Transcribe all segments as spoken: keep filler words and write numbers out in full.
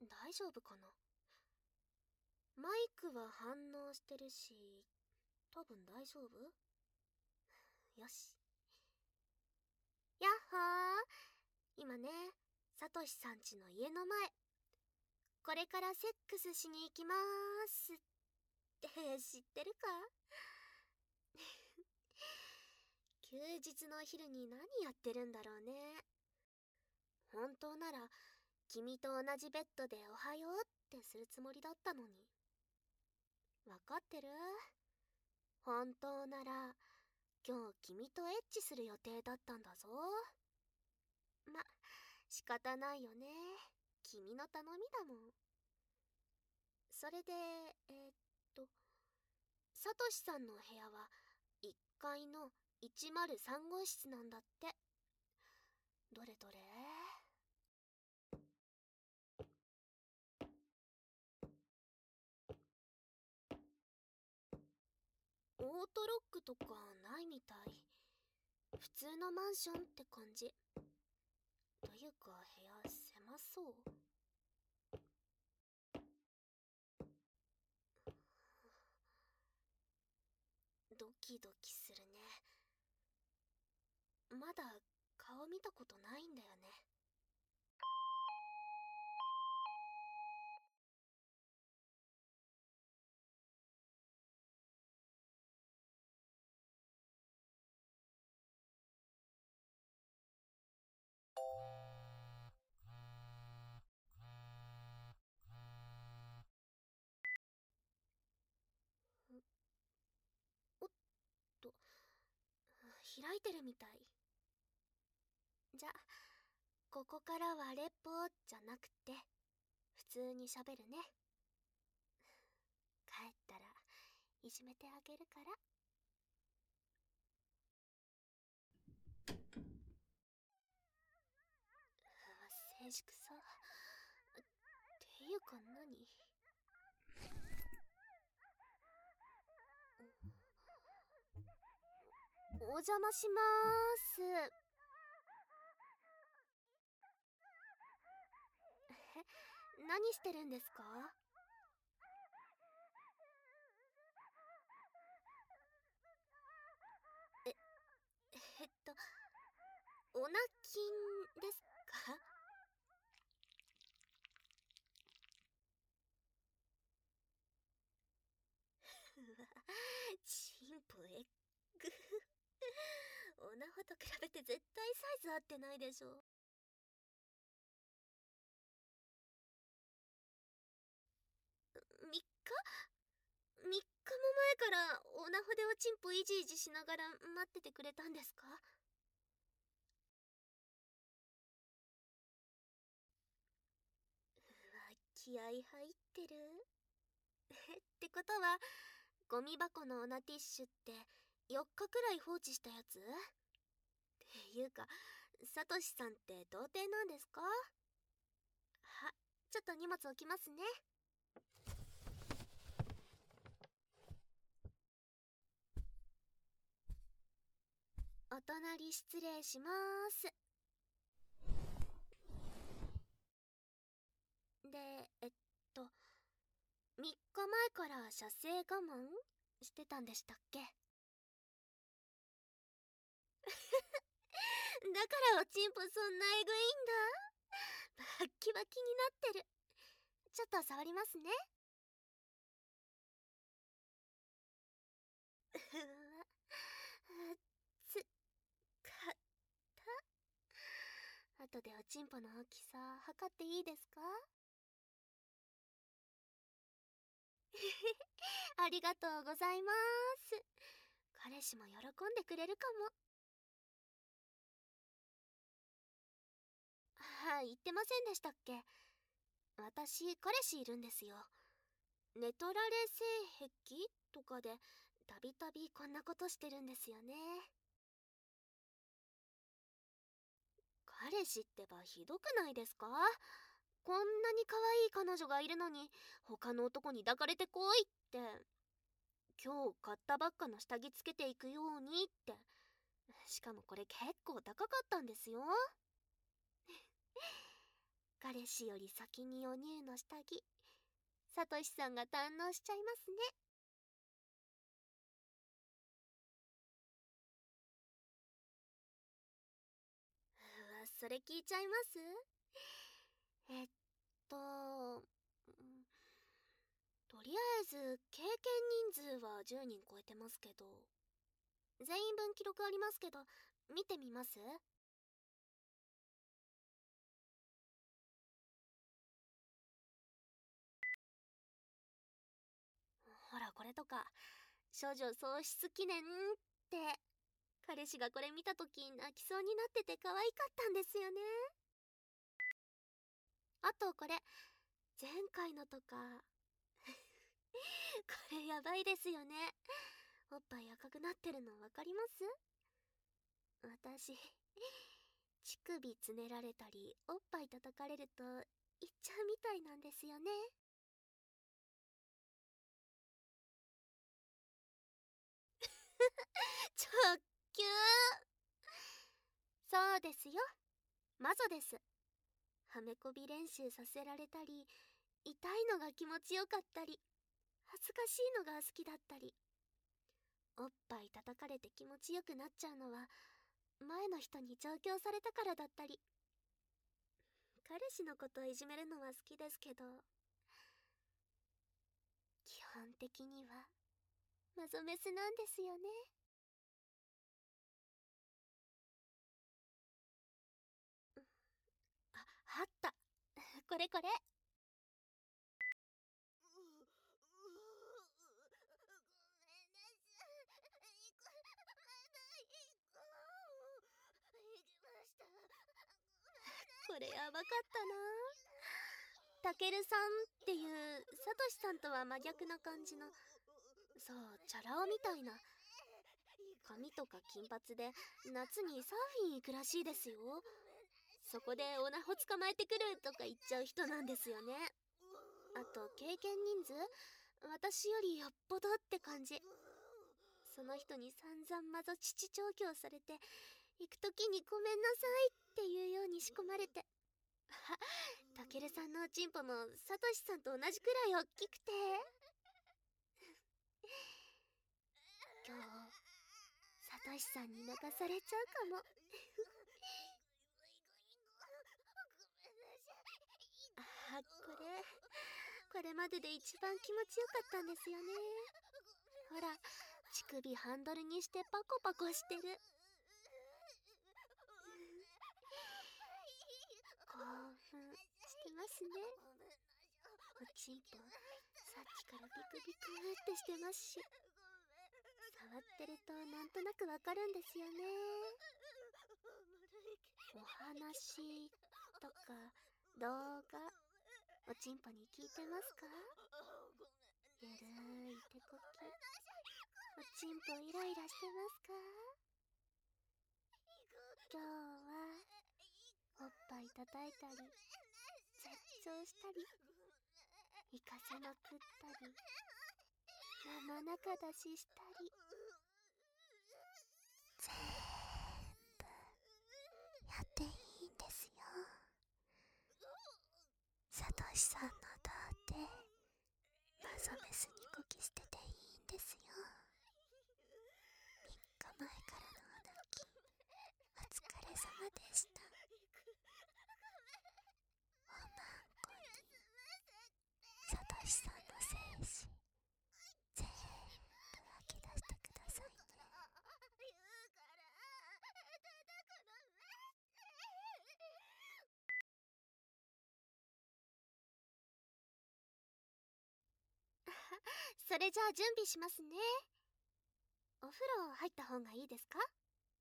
大丈夫かな。マイクは反応してるし、多分大丈夫。よし。やっほー。今ね、サトシさんちの家の前。これからセックスしに行きまーすって知ってるか？休日の昼に何やってるんだろうね。本当なら君と同じベッドでおはようってするつもりだったのに。わかってる？本当なら今日君とエッチする予定だったんだぞ。ま、仕方ないよね。君の頼みだもん。それで、えーっと、サトシさんの部屋はいっかいのいちまるさん号室なんだって。どれどれ？オートロックとかないみたい。普通のマンションって感じ。というか部屋狭そう。ドキドキするね。まだ顔見たことないんだよね。おっと、開いてるみたい。じゃ、ここからはレポじゃなくて普通に喋るね。帰ったらいじめてあげるから。静粛さっていうか何？お邪魔しまーす。え、何してるんですか？え、えっと、オナキンですか？うわ、チンポエッグ。オナホと比べて絶対サイズ合ってないでしょ。みっか ?みっ 日も前からオナホでおチンポイジイジしながら待っててくれたんですか？うわ、気合入ってる。ってことは、ゴミ箱のオナティッシュってよっかくらい放置したやつ？っていうか、サトシさんって童貞なんですか？は、ちょっと荷物置きますね。お隣失礼しまーす。で、えっと、みっかまえから射精我慢してたんでしたっけ？だからおちんぽそんなエグいんだ。バッキバキになってる。ちょっと触りますね。うわ、つかった。後でおちんぽの大きさ測っていいですか？ありがとうございます。彼氏も喜んでくれるかも。はい、言ってませんでしたっけ？私、彼氏いるんですよ。寝取られ性癖とかで、たびたびこんなことしてるんですよね。彼氏ってばひどくないですか？こんなに可愛い彼女がいるのに、他の男に抱かれてこいって。今日買ったばっかの下着つけていくようにって。しかもこれ結構高かったんですよ。 彼氏より先にお乳の下着、サトシさんが堪能しちゃいますね。うわ、それ聞いちゃいます？えっと、うんとりあえず経験人数はじゅうにん超えてますけど、全員分記録ありますけど、見てみます？ほらこれとか、処女喪失記念って、彼氏がこれ見た時泣きそうになってて可愛かったんですよね。あとこれ、前回のとかこれやばいですよね。おっぱい赤くなってるの分かります？私、乳首つねられたりおっぱい叩かれると言っちゃうみたいなんですよね。直球。そうですよ、マゾです。はめこび練習させられたり、痛いのが気持ちよかったり、恥ずかしいのが好きだったり、おっぱい叩かれて気持ちよくなっちゃうのは前の人に上京されたからだったり、彼氏のことをいじめるのは好きですけど、基本的にはマゾメスなんですよね。あ、あった。これこれ。これやばかったな。たけるさんっていうサトシさんとは真逆な感じの、そう、チャラ男みたいな、髪とか金髪で夏にサーフィン行くらしいですよ。そこでオナホ捕まえてくるとか言っちゃう人なんですよね。あと経験人数、私よりよっぽどって感じ。その人に散々マゾ父調教されて、行く時にごめんなさいっていうように仕込まれて、あ、たけるさんのおちんぽもサトシさんと同じくらい大きくて、今日サトシさんに泣かされちゃうかも。あ、これこれまでで一番気持ちよかったんですよね。ほら、乳首ハンドルにしてパコパコしてる。興奮してますね。おちんぽさっきからビクビクってしてますし、触ってるとなんとなくわかるんですよね。お話とか動画、おちんぽに聞いてますか？ゆるーい手こき、おちんぽイライラしてますか？今日はおっぱい叩いたり絶頂したり行かせまくったり生中出ししたり、全部やっていいんですよ。サトシさんの童貞マゾメスにこき捨てていいんですよ。みっかまえからのお泣きお疲れ様でした。おまんこにサトシさんの精子全部吐き出してくださいね。それじゃあ準備しますね。お風呂入った方がいいですか？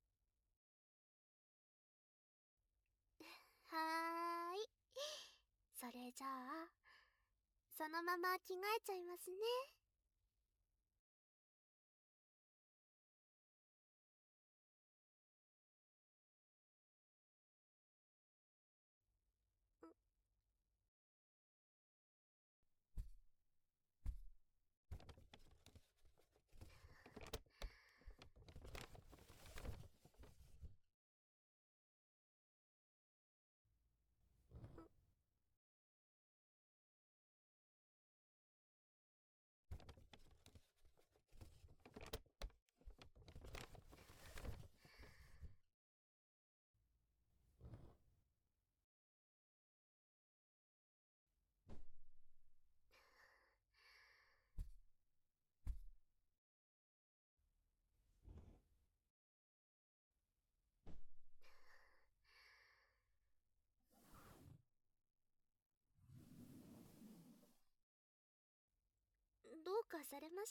はーい。それじゃあそのまま着替えちゃいますね。 どうかされました？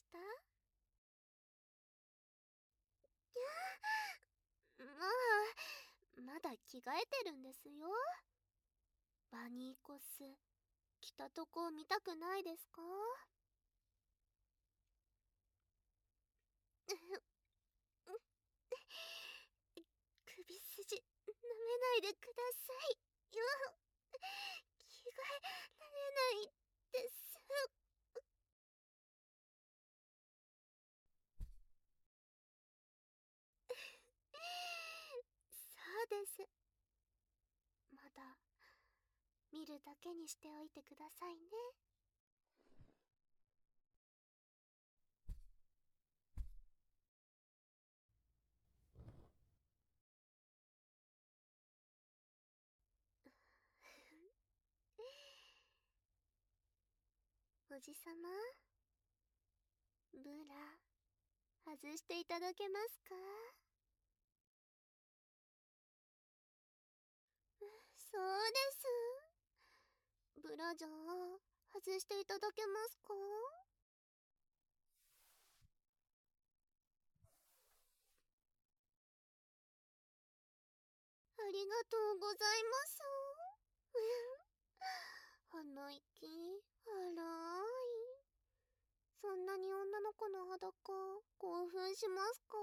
まあ、まだ着替えてるんですよ。バニーコス、着たとこ見たくないですか？首筋舐めないでくださいよ。着替えられないです。そうです。まだ見るだけにしておいてくださいね。おじさま、ブラ外していただけますか？そうです。ブラジャー外していただけますか？ありがとうございます。鼻息荒い。そんなに女の子の裸興奮しますか？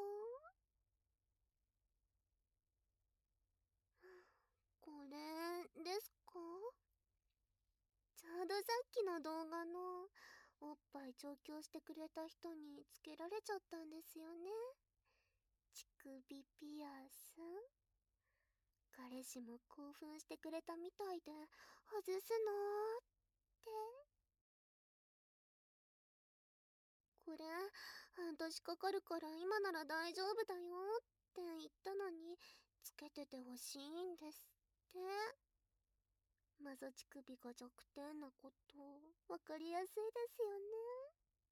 これですか？ちょうどさっきの動画のおっぱい調教してくれた人につけられちゃったんですよね。乳首ピアス。彼氏も興奮してくれたみたいで、外すのって。これ半年かかるから今なら大丈夫だよって言ったのに、つけててほしいんですって。マゾ乳首が弱点なこと分かりやすいですよね。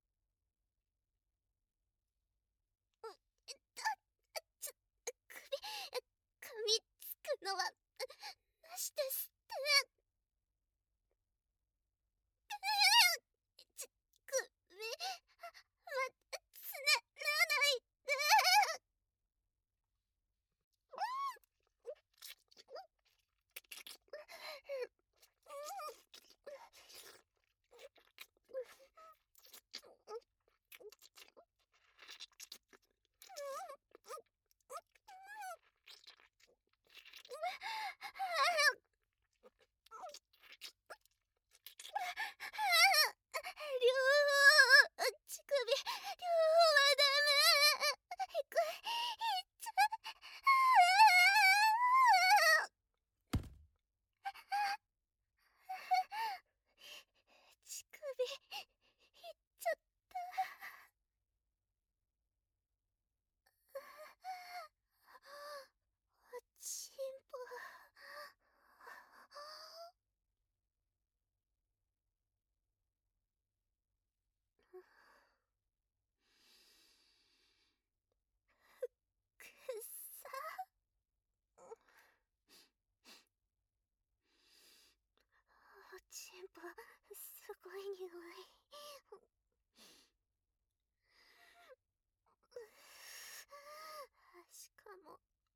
うえっとつ首噛みつくのはなしですって。ち首まつねらないで。両方乳首両方はダメ。いくいっちゃ乳首いっちゃった。おちんぽ。くっさ。おちんぽすごい匂い。しかも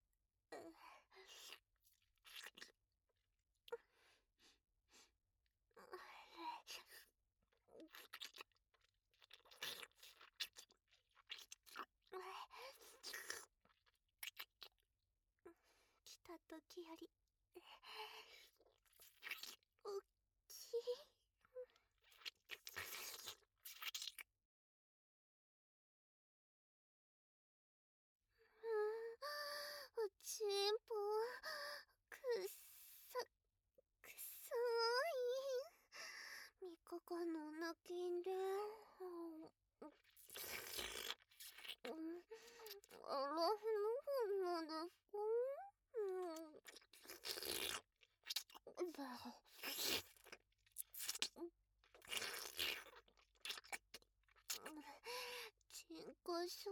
来た時よりおっきい。うんおちんぽくっさくさい。みかかの抜きんで。うん、あらふのほんのですか？うん。ちんこそう。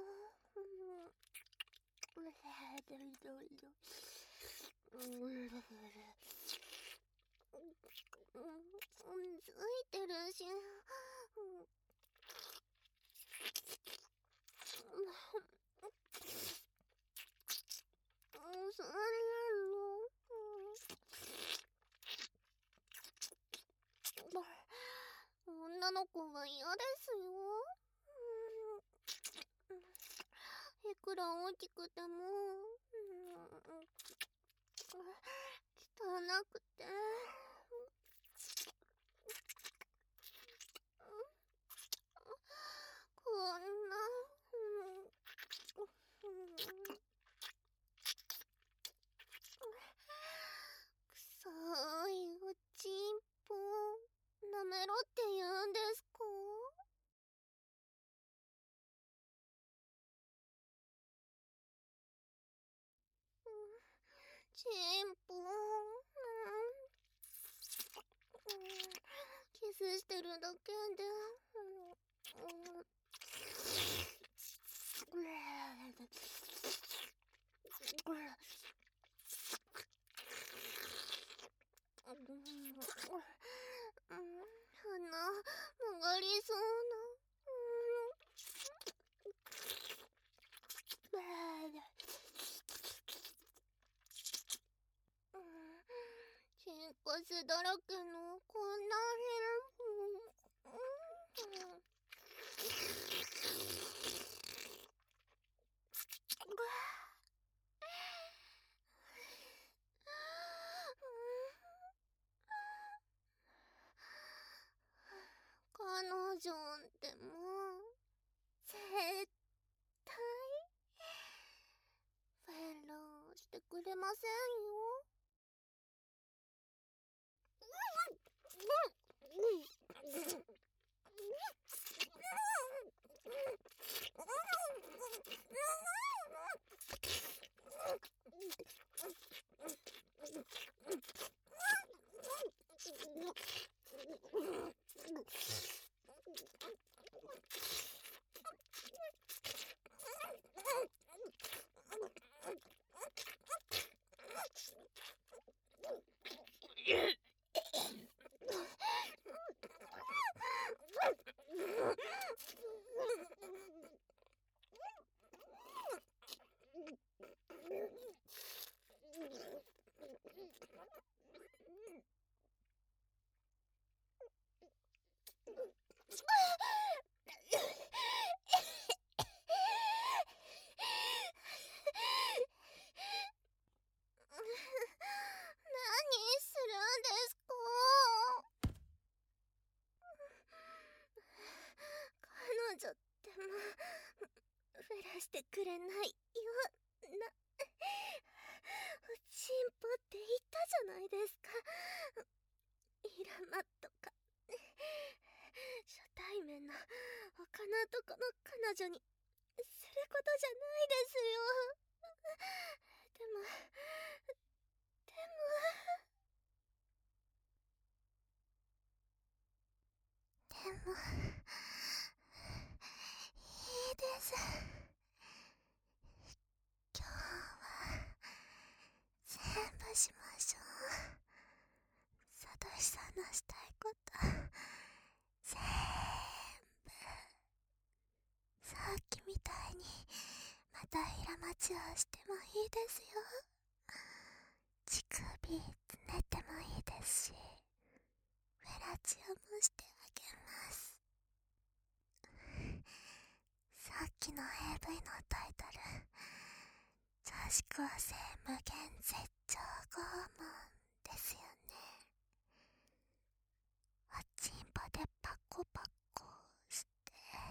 うん、ついてるし。 そんなの女の子は嫌ですよ。いくら大きくても汚くてこんな臭いおちんぽ舐めろって言うんですか？ちんぽキスしてるだけで鼻曲がりそうな。チンコスだらけのこんな部屋。彼女でも絶対フェローしてくれませんよ。何するんですか？彼女ってもフェラしてくれないよな。おちんぽって言ったじゃないですか。イラマとか初対面の他の男の彼女にすることじゃないですよ。でもでもでもいいです。今日は全部しましょう。サトシさんのしたいこと全部。さっきみたいにまた平待ちをしてもいいですよ。乳首つねってもいいですし、フェラチオもしてあげます。さっきの エーブイ のタイトル、女子高生無限絶頂拷問ですよね。おちんぽでパコパコして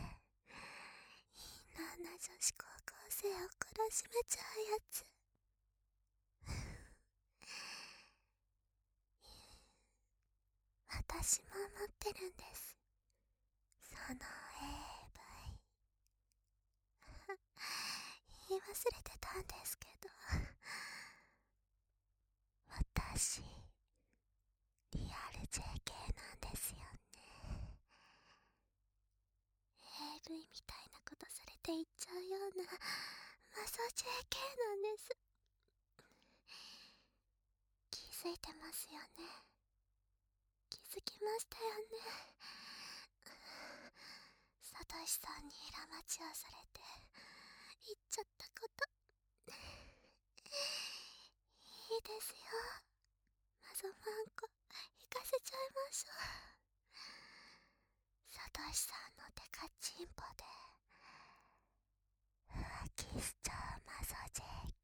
みんな女子高校生を懲らしめちゃうやつ。私も持ってるんです、その エーブイ。 言い忘れてたんですけど、私リアル ジェーケー なんですよね。 エーブイ みたいなことされていっちゃうようなマソ ジェーケー なんです。気づいてますよね。気づきましたよね。さとしさんに裏待ちをされて言っちゃったこといいですよ。マゾマンコ行かせちゃいましょう。サトシさんのデカチンポで浮気しちゃうマゾジェ